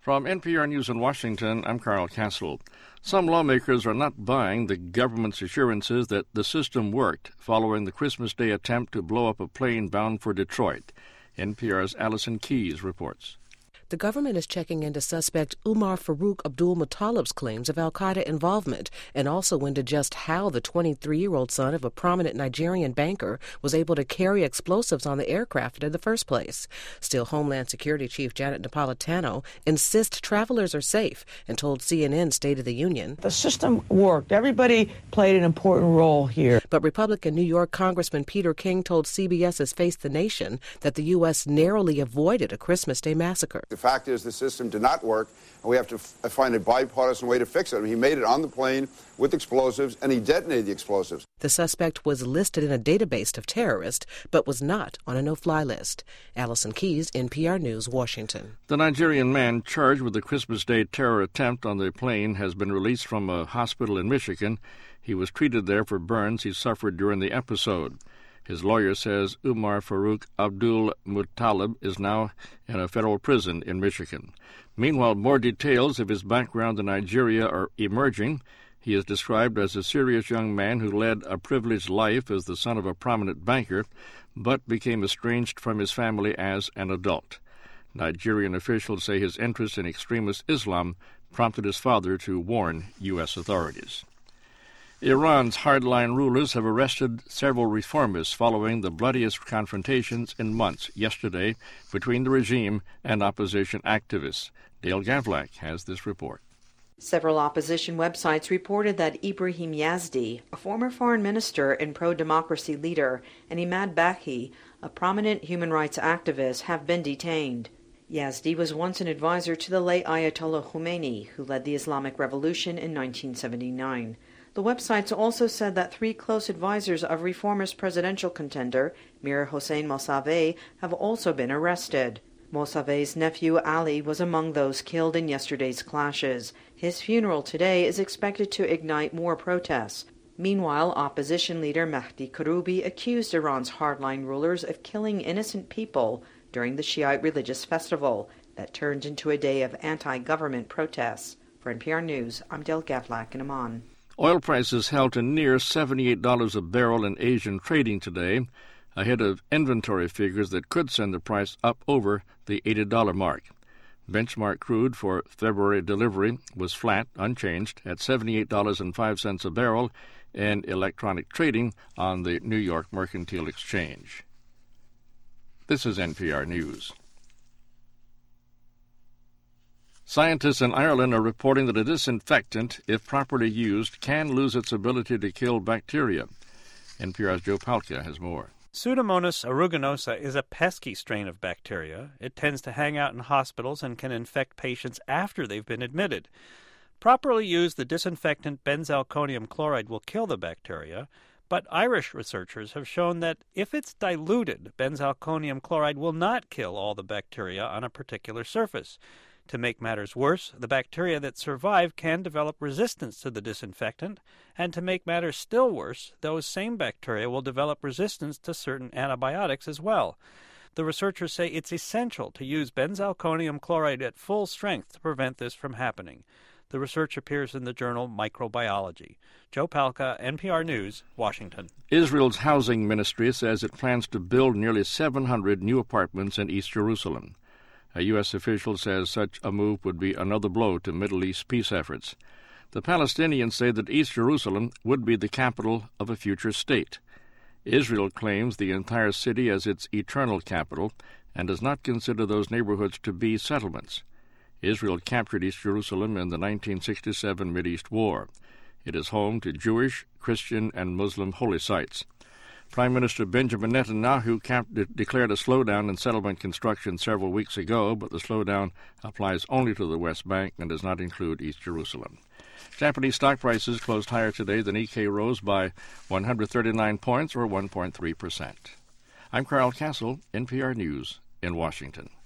From NPR News in Washington, I'm Carl Castle. Some lawmakers are not buying the government's assurances that the system worked following the Christmas Day attempt to blow up a plane bound for Detroit. NPR's Allison Keyes reports. The government is checking into suspect Umar Farouk Abdul-Muttalib's claims of al-Qaeda involvement and also into just how the 23-year-old son of a prominent Nigerian banker was able to carry explosives on the aircraft in the first place. Still, Homeland Security Chief Janet Napolitano insists travelers are safe and told CNN State of the Union. The system worked. Everybody played an important role here. But Republican New York Congressman Peter King told CBS's Face the Nation that the U.S. narrowly avoided a Christmas Day massacre. The fact is the system did not work, and we have to find a bipartisan way to fix it. I mean, he made it on the plane with explosives, and he detonated the explosives. The suspect was listed in a database of terrorists, but was not on a no-fly list. Allison Keyes, NPR News, Washington. The Nigerian man charged with the Christmas Day terror attempt on the plane has been released from a hospital in Michigan. He was treated there for burns he suffered during the episode. His lawyer says Umar Farouk Abdul-Muttalib is now in a federal prison in Michigan. Meanwhile, more details of his background in Nigeria are emerging. He is described as a serious young man who led a privileged life as the son of a prominent banker, but became estranged from his family as an adult. Nigerian officials say his interest in extremist Islam prompted his father to warn U.S. authorities. Iran's hardline rulers have arrested several reformists following the bloodiest confrontations in months yesterday between the regime and opposition activists. Dale Gavlak has this report. Several opposition websites reported that Ibrahim Yazdi, a former foreign minister and pro-democracy leader, and Imad Bahi, a prominent human rights activist, have been detained. Yazdi was once an advisor to the late Ayatollah Khomeini, who led the Islamic Revolution in 1979. The websites also said that 3 close advisors of reformist presidential contender Mir Hossein Mossadegh have also been arrested. Mossadegh's nephew Ali was among those killed in yesterday's clashes. His funeral today is expected to ignite more protests. Meanwhile, opposition leader Mahdi Karoubi accused Iran's hardline rulers of killing innocent people during the Shiite religious festival that turned into a day of anti-government protests. For NPR News, I'm Del Gavlak in Amman. Oil prices held to near $78 a barrel in Asian trading today, ahead of inventory figures that could send the price up over the $80 mark. Benchmark crude for February delivery was flat, unchanged, at $78.05 a barrel in electronic trading on the New York Mercantile Exchange. This is NPR News. Scientists in Ireland are reporting that a disinfectant, if properly used, can lose its ability to kill bacteria. NPR's Joe Palca has more. Pseudomonas aeruginosa is a pesky strain of bacteria. It tends to hang out in hospitals and can infect patients after they've been admitted. Properly used, the disinfectant benzalkonium chloride will kill the bacteria, but Irish researchers have shown that if it's diluted, benzalkonium chloride will not kill all the bacteria on a particular surface. To make matters worse, the bacteria that survive can develop resistance to the disinfectant, and to make matters still worse, those same bacteria will develop resistance to certain antibiotics as well. The researchers say it's essential to use benzalkonium chloride at full strength to prevent this from happening. The research appears in the journal Microbiology. Joe Palca, NPR News, Washington. Israel's housing ministry says it plans to build nearly 700 new apartments in East Jerusalem. A U.S. official says such a move would be another blow to Middle East peace efforts. The Palestinians say that East Jerusalem would be the capital of a future state. Israel claims the entire city as its eternal capital and does not consider those neighborhoods to be settlements. Israel captured East Jerusalem in the 1967 Mideast War. It is home to Jewish, Christian, and Muslim holy sites. Prime Minister Benjamin Netanyahu declared a slowdown in settlement construction several weeks ago, but the slowdown applies only to the West Bank and does not include East Jerusalem. Japanese stock prices closed higher today. The Nikkei rose by 139 points, or 1.3%. I'm Carl Castle, NPR News in Washington.